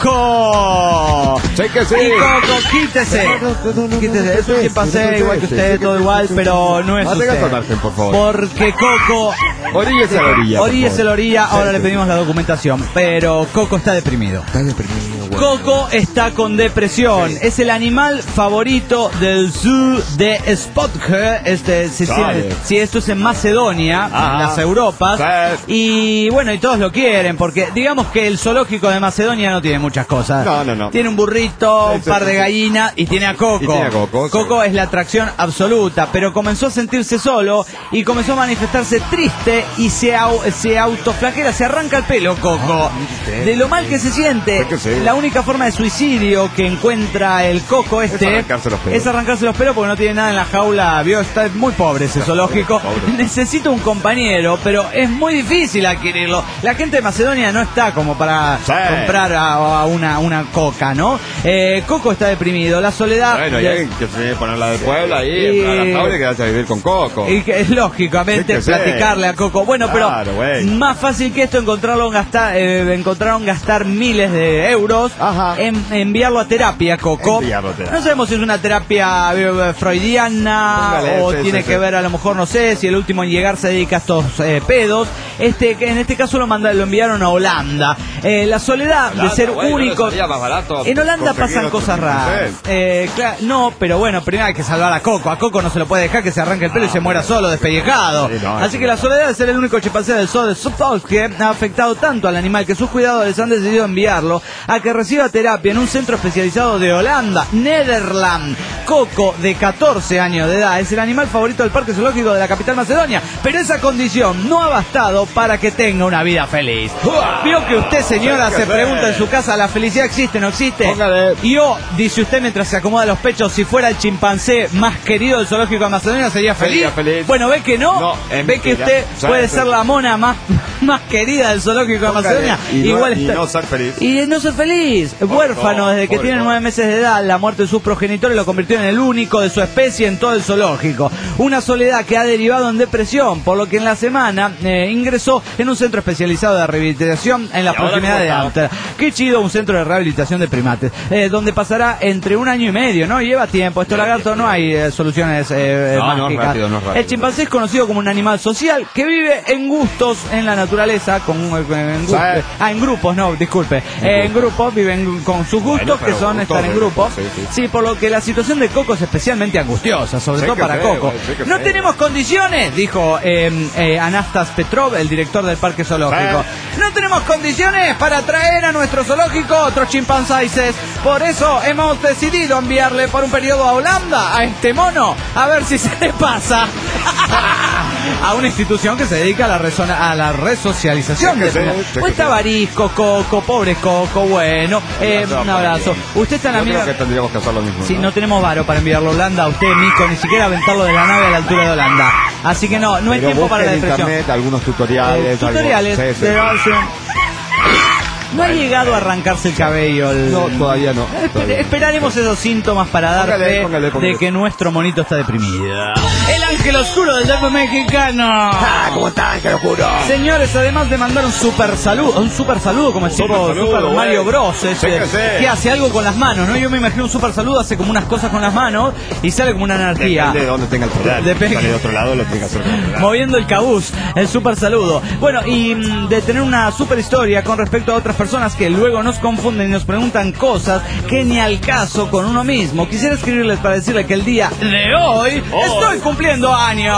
Coco. Sé que sí. Y Coco, quítese. Quítese, es un chimpancé igual que usted, todo igual, pero no es Mantenga usted. su margen, por favor. Porque Coco... Oríllese a la orilla. por Oríllese a la favor. orilla, ahora Sí, le sí. pedimos la documentación, pero Coco está deprimido. Está deprimido, güey. Coco está con depresión. Es el animal favorito del zoo de Spotke. Este, si, si, Dale. si esto es en Macedonia, Ajá. en las Europas. Sí. Y bueno, y todos lo quieren, porque digamos que el zoológico de Macedonia no tiene muchas cosas. No, no, no. Tiene un burrito, Sí, un sí, par de sí. gallinas y tiene a Coco. Y tiene a Coco, sí. Coco es la atracción absoluta, pero comenzó a sentirse solo y comenzó a manifestarse triste y se, au- se autoflagela, se arranca el pelo, Coco. De lo mal que se siente. Es que sí. La única forma de suicidio que encuentra el Coco este arrancarse los pelos. es arrancarse los pelos porque no tiene nada en la jaula. Vio, está muy pobre ese zoológico. pobre. Necesita un compañero, pero es muy difícil adquirirlo. La gente de Macedonia no está como para Sí. comprar a, a una, una coca, ¿no? Eh, Coco está deprimido. La soledad. Bueno, y de- alguien que se tiene que ponerla de pueblo ahí, Y- entrar a la jaula y quedarse a vivir con Coco. Y que es lógicamente Es que platicarle sí. a Coco. Bueno, Claro, pero güey. más fácil que esto encontrarlo gastar, eh, encontraron gastar miles de euros Ajá. en enviarlo a terapia, Coco. Enviarlo a terapia. No sabemos si es una terapia eh, freudiana Póngale, o sí, tiene sí, que sí. ver, a lo mejor no sé, si el último en llegar se dedica a estos eh, pedos. Este, que en este caso lo manda, lo enviaron a Holanda. Eh, la soledad de ser Güey, ¿no les único. salía más barato En Holanda conseguir pasan otro cosas chimpancé? raras. Eh, cla- no, pero bueno, primero hay que salvar a Coco. A Coco no se lo puede dejar que se arranque el pelo y se muera solo, despellejado. Sí, no, Así sí, que no. la soledad de ser el único chimpancé del zoo de Suffolk ha afectado tanto al animal que sus cuidadores han decidido enviarlo a que reciba terapia en un centro especializado de Holanda, Nederland. Coco, de catorce años de edad, es el animal favorito del parque zoológico de la capital macedonia, pero esa condición no ha bastado para que tenga una vida feliz. Vio que usted, señora, se pregunta en su casa, ¿la felicidad existe o no existe? Póngale. Y yo, dice usted mientras se acomoda los pechos, si fuera el chimpancé más querido del zoológico de Macedonia, ¿sería feliz? Sería feliz. Bueno, ve que no, No, ve que mentira. usted O sea, puede es- ser la mona más, más querida del zoológico de Póngale. Macedonia. Y no- Igual y está- no ser feliz. Y no ser feliz. Huérfano no, desde que por tiene favor. nueve meses de edad, la muerte de sus progenitores lo convirtió en el único de su especie en todo el zoológico. Una soledad que ha derivado en depresión, por lo que en la semana eh, ingresó en un centro especializado de rehabilitación en las ¿Y ahora proximidades de cómo está? Ámsterdam. Qué chido, un centro de rehabilitación de primates, eh, donde pasará entre un año y medio, ¿no? Lleva tiempo. Esto, lagarto, no hay eh, soluciones eh, No, no es mágicas. rápido, no es rápido. El chimpancé es conocido como un animal social que vive en gustos en la naturaleza, con, en, Sí. gu- ah, en grupos, no, disculpe. Eh, en grupos, viven con sus gustos, Bueno, que pero son gustos estar en de- grupos. sí, sí. Sí, por lo que la situación de Coco es especialmente angustiosa, sobre Sí todo que para sí, Coco. güey, sí que No sí. tenemos condiciones, dijo eh, eh, Anastas Petrov, el director del parque zoológico. No tenemos condiciones para traer a nuestro zoológico otros chimpancéses. Por eso hemos decidido enviarle por un periodo a Holanda a este mono, a ver si se le pasa. A una institución que se dedica a la, resona- a la resocialización. Sí que de sí, mono. sí que O está sí. Barisco, Coco, pobre Coco, bueno. Eh, abrazo un para abrazo. ti. Usted está en la Yo creo misma... que tendríamos que hacer lo mismo. Sí, ¿no? no tenemos varo para enviarlo a Holanda, a usted, Mico, ni siquiera aventarlo de la nave a la altura de Holanda. Así que no, no hay Pero tiempo para la busque en depresión. internet algunos tutoriales. Eh, algo- tutoriales sí, sí. de base. No ha llegado a arrancarse el cabello. el- No, todavía no. Esper- todavía no. esperaremos esos síntomas para dar Póngale, fe póngale, póngale. de que nuestro monito está deprimido. El ángel oscuro del derby mexicano. Ah, ¿cómo están? ¡Qué locura! Señores, además de mandar un super saludo, un super saludo como el tipo Super saludo, Super Mario güey. Bros. ese, Sí que sí. que hace algo con las manos, ¿no? Yo me imagino un super saludo, hace como unas cosas con las manos y sale como una energía. Depende de dónde tenga el pedal. Depende. Si sale de otro lado, lo tiene que hacer con el pedal. Moviendo el cabuz, el super saludo. Bueno, y mm, de tener una super historia con respecto a otras personas que luego nos confunden y nos preguntan cosas que ni al caso con uno mismo. Quisiera escribirles para decirle que el día de hoy estoy cumpliendo años.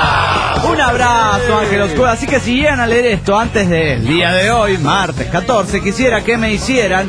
Un abrazo, Ángel Oscuro. Así que si llegan a leer esto antes del día de hoy, martes catorce, quisiera que me hicieran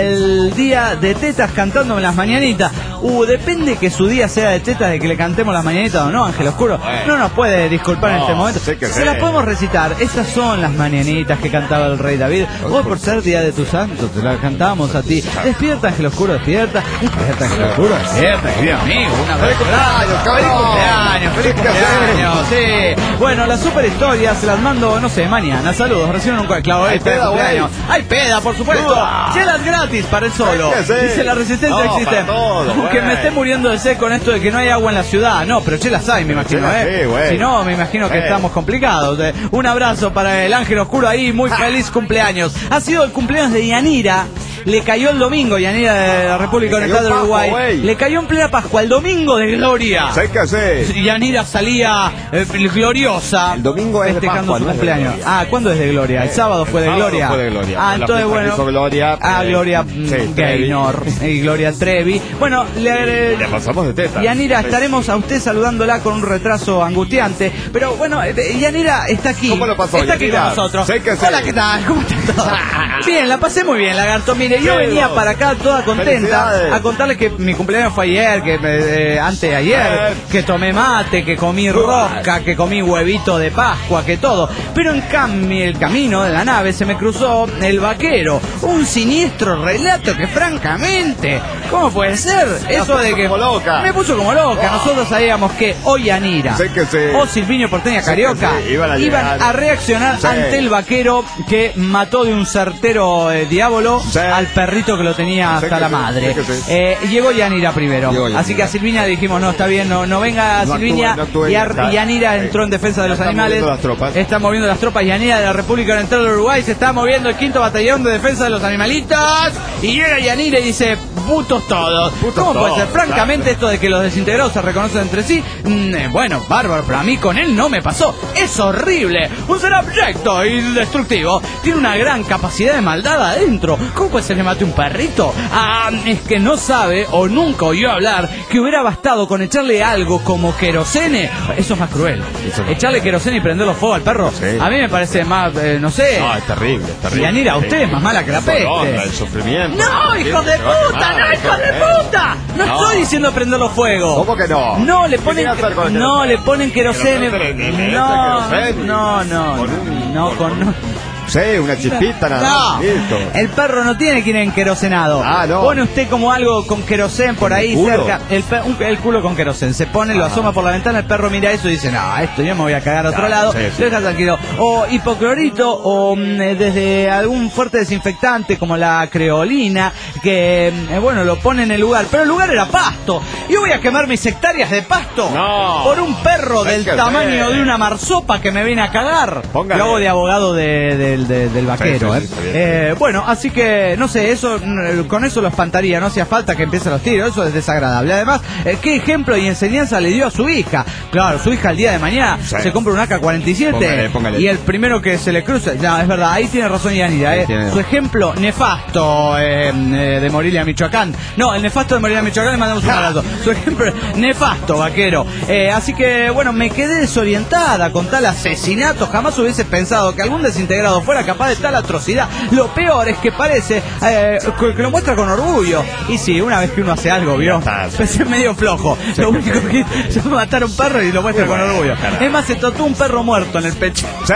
el día de tetas cantándome las mañanitas. Uh, depende que su día sea de tetas, de que le cantemos las mañanitas o no, Ángel Oscuro. No nos puede disculpar en No, este momento. sí que Se sí. las podemos recitar. Estas son las mañanitas que cantaba el rey David. Hoy por ser día de tu santo, te las cantamos a ti. Despierta, Ángel Oscuro, despierta. Despierta, Ángel Oscuro, despierta, querido amigo. Una vez. ¡Feliz cumpleaños! ¡Feliz cumpleaños! Sí. Bueno, las super historias se las mando, no sé, mañana. Saludos, reciben un clavo. Hay Feliz peda, cumpleaños. Hay peda, por supuesto. Uah. Chelas gratis para el solo. Sí que sí. Dice la resistencia No, existe. para todo, Que güey. me esté muriendo de sed con esto de que no hay agua en la ciudad. No, pero chelas hay, me imagino, chelas ¿eh? sí, güey. Si no, me imagino que Sí. estamos complicados. eh. Un abrazo para el ángel oscuro ahí, muy feliz cumpleaños. Ha sido el cumpleaños de Yanira. Le cayó el domingo, Yanira de la República Le Oriental de cayó Uruguay. Pascua, güey. Le cayó en plena Pascua, el domingo de Gloria. ¿Sabes qué hacer? Yanira salía eh, gloriosa. El domingo es de festejando Pascua, su no es de cumpleaños. Gloria. Ah, ¿cuándo es de Gloria? El sábado fue de sábado Gloria. fue de Gloria. Ah, La entonces fiesta que bueno. hizo Gloria, Ah, eh, Gloria sí, mm, Trevi. Gaynor y Gloria Trevi. Bueno, le, Le pasamos de teta. Yanira, estaremos a usted saludándola con un retraso angustiante. Pero bueno, eh, Yanira está aquí. ¿Cómo lo pasó, Está aquí Yanira? con nosotros. Sé que sí. Hola, ¿qué tal? ¿Cómo está todo? Bien, la pasé muy bien, lagarto. Mire, yo Sí, venía vos. para acá toda contenta Felicidades. a contarle que mi cumpleaños fue ayer, que eh, antes de ayer, Eh. que tomé mate, que comí rosca, que comí huevito de Pascua, que todo. Pero en cambio, el camino de la nave se me cruzó el vaquero. Un siniestro relato que francamente, ¿cómo puede ser? Eso de puso que como loca. me puso como loca. Nosotros sabíamos que hoy Yanira Sé que sí. o Silviño Porteña Sé Carioca que sí, iban a iban llegar. a reaccionar Sí. ante el vaquero que mató de un certero eh, diablo Sí. al perrito que lo tenía Sé hasta que la sí, madre. sé que sí. Eh, llegó Yanira primero. Llegó Yanira. Así que a Silviña le dijimos, no, está bien, no, no venga No Silviña. actúe, no actúe, y a- está- Yanira sí. entró en defensa de los Están animales. moviendo las tropas. Está moviendo las tropas. Yanira de la República Oriental de Uruguay. Se está moviendo el quinto batallón de defensa de los animalitos. Y llega Yanira y dice, putos todos. Putos ¿Cómo puede ser? todos, Francamente, claro. esto de que los desintegrados se reconocen entre sí, mm, eh, bueno, bárbaro, pero a mí con él no me pasó. Es horrible. Un ser abyecto y destructivo. Tiene una gran capacidad de maldad adentro. ¿Cómo puede ser que mate un perrito? Ah, es que no sabe o nunca oyó hablar que hubiera bastado con echarle algo como querosene. Eso es más cruel. Eso no. Echarle querosene y prenderlo fuego al perro. Sí. A mí me parece más, eh, no sé. No, es terrible, es terrible. Yanira, usted es más mala que la peste. Contra el sufrimiento. ¡No, hijo de Se va a puta! quemar, ¡No, hijo de ¿eh? puta! No, No. estoy diciendo prenderlo fuego. ¿Cómo que no? No, le ¿Qué ponen quiere hacer con el no, querosene? le ponen querosene. Pero no, pero No, querosene. no, no, Con un- no, con- con no. Sí, una chispita nada No, más. Listo. el perro no tiene que ir en querosenado. Ah, no. Pone usted como algo con querosén por ahí ¿El culo? cerca. El, pe- un- el culo con querosén. Se pone, lo Ah. asoma por la ventana, el perro mira eso y dice, no, esto yo me voy a cagar a otro Claro, lado. sí, sí. Lo deja tranquilo. O hipoclorito, o mm, eh, desde algún fuerte desinfectante como la creolina, que, mm, eh, bueno, lo pone en el lugar. Pero el lugar era pasto. Yo voy a quemar mis hectáreas de pasto No. por un perro Hay del que tamaño ver. de una marsopa que me viene a cagar. Póngale. Yo hago de abogado de- del- de- del vaquero. Sí, sí, ¿eh? sí, está bien. Eh, bueno, así que, no sé, eso mm, con eso lo espantaría, no hacía falta que empiecen los tiros, eso es desagradable. Además, eh, ¿qué ejemplo y enseñanza le dio a su hija? Claro, su hija el día de mañana Sí. se compra un A K cuarenta y siete Póngale, póngale. y el primero que se le cruza, no, es verdad, ahí tiene razón Yanira, Ahí eh. tiene. Su ejemplo nefasto eh, eh, de Morelia, Michoacán. No, el nefasto de Morelia, Michoacán, le mandamos un abrazo. Su ejemplo nefasto, vaquero. Eh, así que, bueno, me quedé desorientada con tal asesinato. Jamás hubiese pensado que algún desintegrado fuera capaz de tal atrocidad. Lo peor es que parece eh, que que lo muestra con orgullo. Y sí, una vez que uno hace algo, vio, Ya está. pues es medio flojo. Lo único que se va a matar un perro y lo muestra con Bueno, orgullo. carajo. Es más, se tatuó un perro muerto en el pecho. Sí.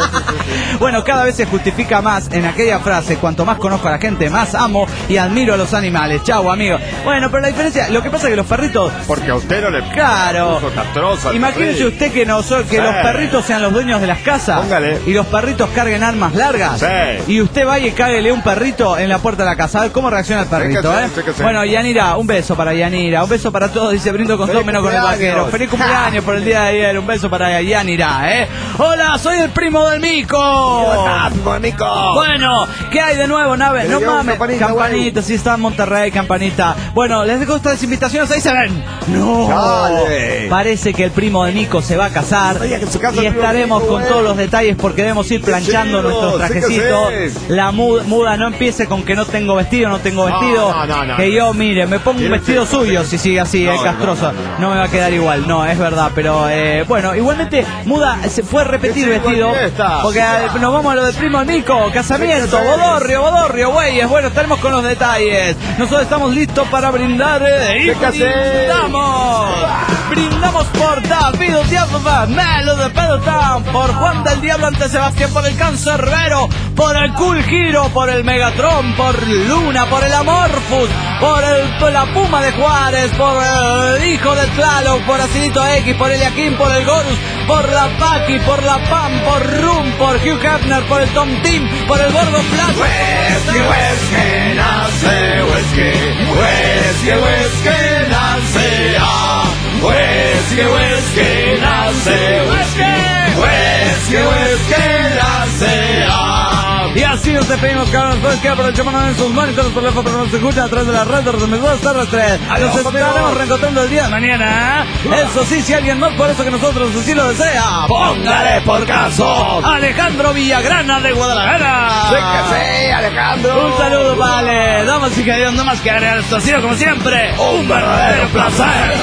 Bueno, cada vez se justifica más en aquella frase: cuanto más conozco a la gente, más amo y admiro a los animales. Chau, amigo. Bueno, pero la diferencia, lo que pasa es que los perritos, Porque a usted no le claro, puso castroso al imagínese perrito. usted que, no so- que Sí. los perritos sean los dueños de las casas. Póngale. Y los perritos carguen armas largas. Sí. Y usted vaya y cáguele un perrito en la puerta de la casa. A ver cómo reacciona el perrito, Fíjese, ¿eh? fíjese. Bueno, Yanira, un beso para Yanira. Un beso para todos. Dice, brindo con Feliz todo menos con el cumpleaños. vaquero. Feliz cumpleaños por el día de ayer. Un beso para Yanira, ¿eh? Hola, soy el primo del Mico. Nico! Bueno, ¿qué hay de nuevo, nave? Que No le dio mames, campanita, campanita, sí está en Monterrey, campanita. Bueno, les dejo estas invitaciones, ahí se ven. No, Dale. parece que el primo de Nico se va a casar Oye, que en su casa y el primo estaremos Nico, con güey. todos los detalles porque debemos ir planchando chido, nuestros sí que trajecitos. sí. La muda, muda no empiece con que no tengo vestido, no tengo No, vestido. no, no, no, que no. yo, mire, me pongo un Tiene vestido que- suyo si sigue así, No, eh, no, castroso. no, no, no. No me va a quedar igual, no, es verdad, pero eh, bueno, igualmente muda se fue a repetir Que sí, vestido igual fiesta. porque eh, nos vamos a lo del primo Nico, casamiento, Sí que sí. bodorrio, bodorrio, güeyes. Bueno, estaremos con los detalles. Nosotros estamos listos para brindar eh, y Sí que sí. brindamos. Brindamos por David Diablo, Melo de Pedotán, por Juan del Diablo ante Sebastián, por el Cancerbero, por el Cool Giro, por el Megatron, por Luna, por el Amorphus, por, el, por la Puma de Juárez, por el Hijo del Tlaloc, por Acidito X, por Eliakim, por el Gorus, por la Paki, por la Pam, por Rum, por Hugh Hefner, por el Tom Team, por el Gordo Flash. Whisky, whisky, nace, whisky, whisky, whisky, nace, ah. Whisky, whisky, nace, whisky, whisky, whisky, nace, ah. Y así nos despedimos, cabrón. Pues que aprovechamos en sus monitores por la foto que nos escuchan a través de las redes de los emisores terrestres. Nos estaremos reencontrando el día de mañana. Eso sí, si alguien más por eso que nosotros así lo desea, Póngale por caso. Alejandro Villagrana de Guadalajara. Sí que sí, Alejandro. Un saludo, vale. Damas y caballeros, no más que agregar esto ha sido como siempre Un verdadero placer.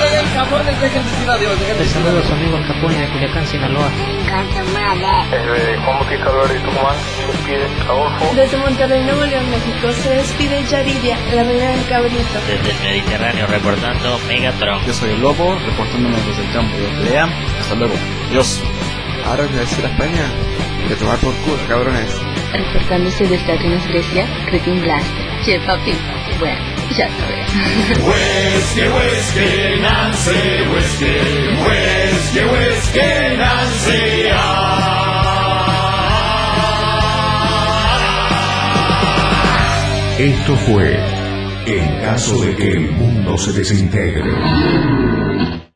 Les saludo a su amigo el Capone de Culiacán, Sinaloa. Eh, Juan Bautista Álvarez Tucumán, se despide Adolfo. Desde Monterrey, Nuevo León, México, se despide Yaridia, la reina del cabrito. Desde el Mediterráneo reportando Megatron. Yo soy el Lobo, reportándome desde el campo de Pelea. Hasta luego. Adiós. Ahora voy a decir a España que tomar por culo, cabrones. Reportándose desde Atenas, Grecia, Cretin Blast. Che, papi. Bueno, ya sabes. Whisky, whisky, Nancy, whisky, whisky, whisky, Nancy, ah. Esto fue En caso de que el mundo se desintegre.